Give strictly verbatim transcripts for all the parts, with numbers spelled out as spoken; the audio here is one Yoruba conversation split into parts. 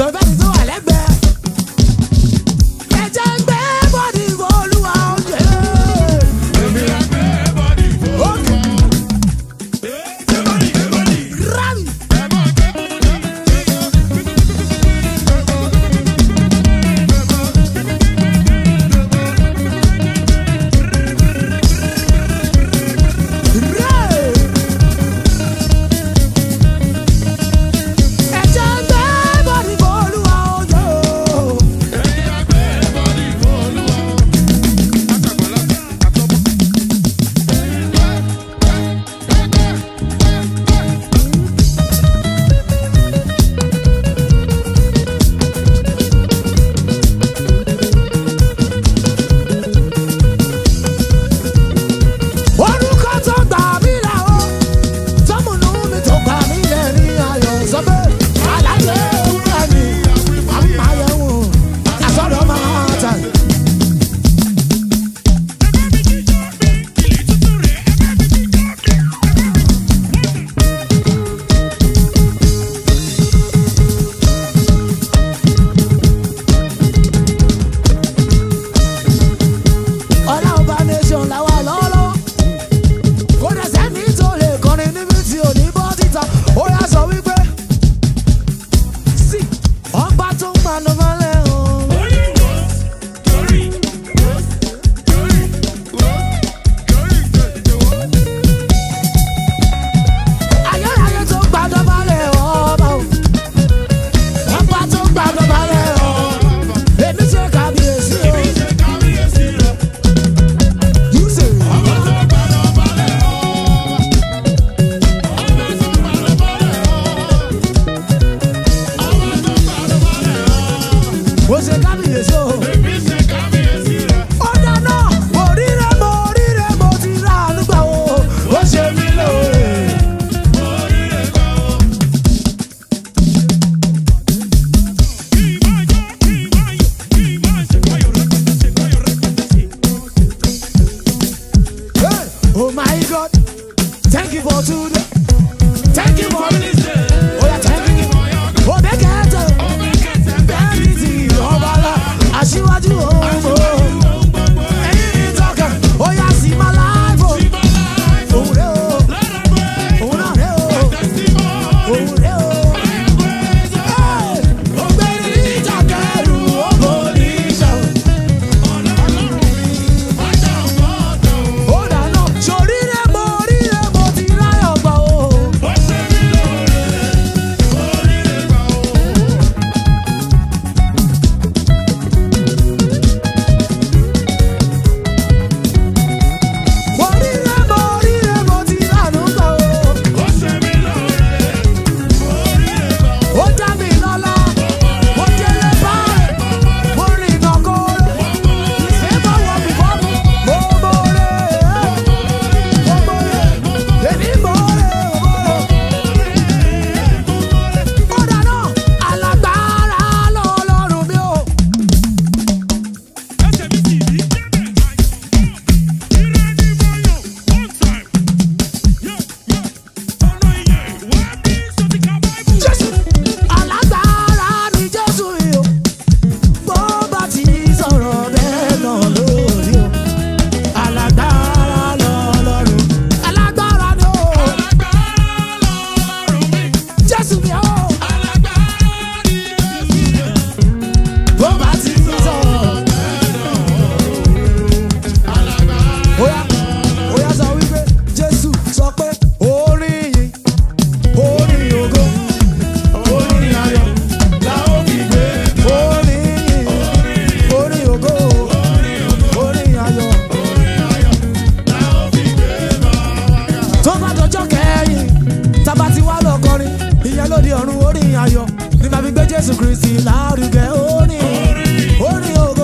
Jésù Kristi lárugẹ orin orin ògo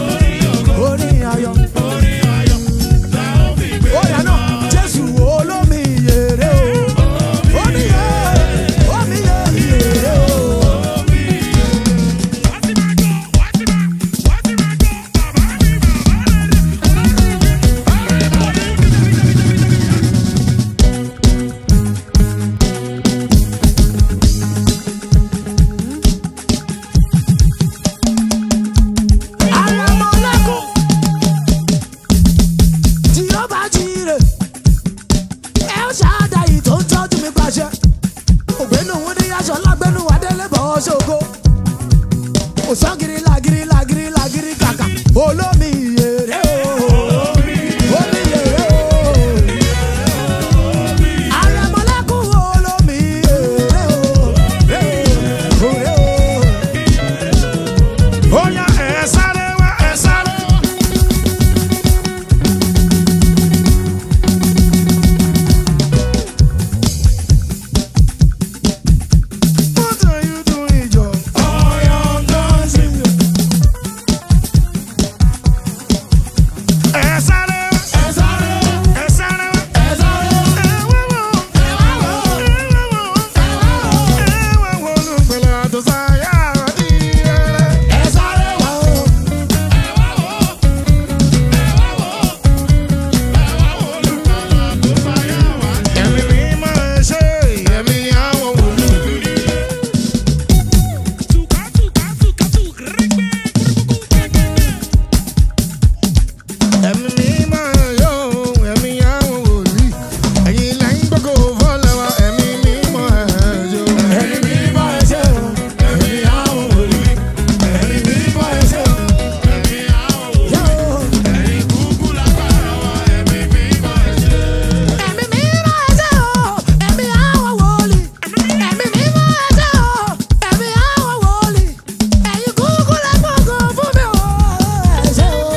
orin ayọ̀ orin náà Jésù olómi ìyèrè o omi yẹ omi yẹ ìyèrè o. Òsangiri lagiri lagiri lagiri kàkà. Olómi ìyèrè o. Omi ìyèrè o. Àrẹ̀mọlẹ́kùn olómi ìyèrè o. Òrè o. Oya ẹ sáré wá ẹ sáré. What are you doing, Joe? I am dancing. Ẹ sáré wá ẹ sáré ẹ sáré ẹ sáré. Ẹ wá wò ẹ wá wò ẹ wá wò ẹ wá wò olùpẹ̀lẹ̀ àtọ̀sáyà àdí rẹ̀. Ẹ sáré wá o. Ẹ wá wò ẹ wá wò ẹ wá wò olùpẹ̀lẹ̀ àtọ̀sáyà àdí. Ẹ̀mí mímọ́ ẹ ṣe ẹ̀mí àwọn wòlíì. Ẹ̀mí mímọ́ yóò ẹ̀mí àwọn wòlíì. Ẹ̀yin lẹ́yìn gbogbo fọ́lẹ́wà ẹ̀mí mímọ́ ẹ̀ jọ. Ẹ̀mí mímọ́ ẹ̀ ṣe o, ẹ̀mí àwọn wòlíì. Ẹ̀mí mímọ́ ẹ̀ ṣe o, ẹ̀mí àwọn wòlíì. Ẹ̀yin kúkú lágbára wa ẹ̀mí mímọ́ ẹ̀ ṣe. Ẹ̀mí mímọ́ ẹ̀ ṣe o, ẹ̀mí àwọn wòlíì. Ẹ̀mí mímọ́ ẹ̀ ṣe o, ẹ̀mí àwọn wòlíì. Ẹ̀yin kúkú lágbára fún mi o. Ẹ ṣe o.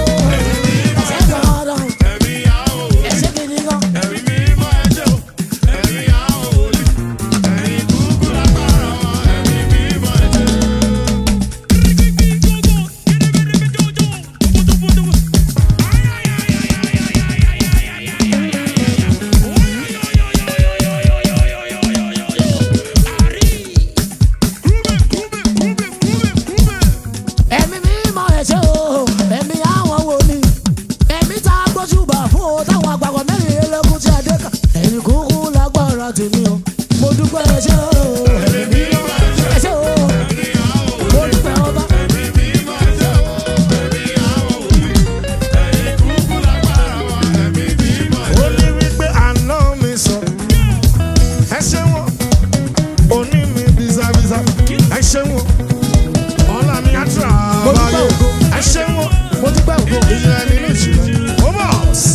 Ẹ̀mí mímọ́ ẹ̀ ṣe o, ẹ̀mí àwọn wòlíì. Ẹ̀mí tá a gbójúbà fún o táwọn àgbàgbọ́ mẹ́rìnlélógún tí a dé kà. Ẹ̀yin kúkú lágbára tèmi o, mo dúpẹ́ ẹ ṣé o. Ẹ̀mí mímọ́ ẹ ṣé o, mo dúpẹ́ ọba. Ẹ̀mí mímọ́ ẹ ṣé o, ẹ̀mí àwọn wòlíì. Ẹ̀yin kúkú lágbára wa, ẹ̀mí mímọ́ ẹ ṣé o. Ó ní wípé àná mi sọ, ẹ ṣé wọn, òní mi bísàbísà, ẹ ṣé wọn. Ọlá mi á tún àbáyé. Ẹ ṣé wọn. Mo dúpẹ́ ògo. Ìjìnlẹ̀ nínú ìjìnlẹ̀. Ó bọ̀.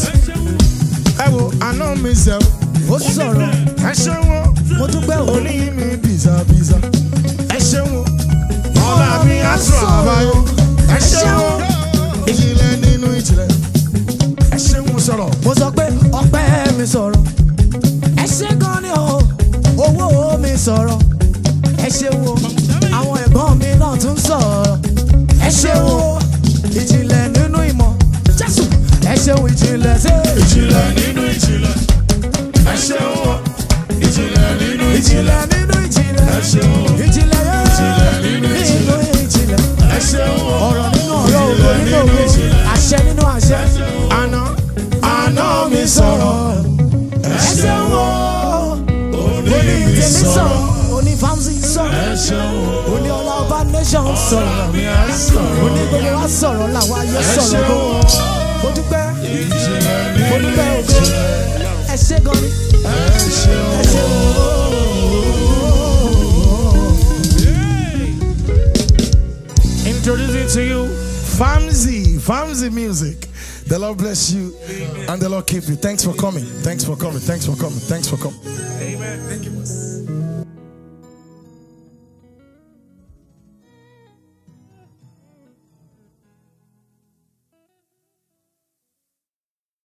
Ẹ wo àná mi sẹ́. Ó sọ̀rọ̀. Ẹ ṣé wọn. Mo dúpẹ́ ògo. Òní mi bìsàbìsà. Ẹ ṣé wọn. Ọlá mi á tún àbáyé. Ẹ ṣé wọn. Ìjìnlẹ̀ nínú ìjìnlẹ̀. Ẹ ṣé wọn sọ̀rọ̀. Mo sọ pé ọpẹ́ mi sọ̀rọ̀. Ẹ ṣé gan ni o. Owó mi sọ̀rọ̀. Ẹ ṣé wo. Àwọn ẹ̀gbọ́n mi náà tún sọ̀rọ̀. Ẹ ṣé wo. Ìjìnlẹ̀ nínú ìmọ̀. Jésù. Ẹ ṣé wo ìjìnlẹ̀ sí. Ìjìnlẹ̀ nínú ìjìnlẹ̀. Ẹ ṣé wo. Ìjìnlẹ̀ nínú ìjìnlẹ̀. Ìjìnlẹ̀ nínú ìjìnlẹ̀. Ẹ ṣé wo. Ìjìnlẹ̀ yẹn. Ìjìnlẹ̀ nínú ìjìnlẹ̀. Ẹ ṣé wo. Ọ̀rọ̀ nínú ọ̀rọ̀, ògo nínú ògo, àṣẹ nínú àṣẹ. Àná àná mi sọ̀rọ̀. Ẹ ṣé wo. Oní tèmi sọ̀rọ̀. Oní Famsi sọ̀rọ̀. Oní ọlá ọba nation sọ̀rọ̀. Oní gbogbo wa sọ̀rọ̀ làwọn ayé sọ̀rọ̀ bó. Mo dúpẹ́, mo dúpẹ́ ògo. Ẹ ṣé gan ni. Ẹ ṣé o. Introducing to you Famsi, Famsi music. The Lord bless you and the Lord keep you. Thanks for coming. Thanks for coming. Thanks for coming. Thanks for coming.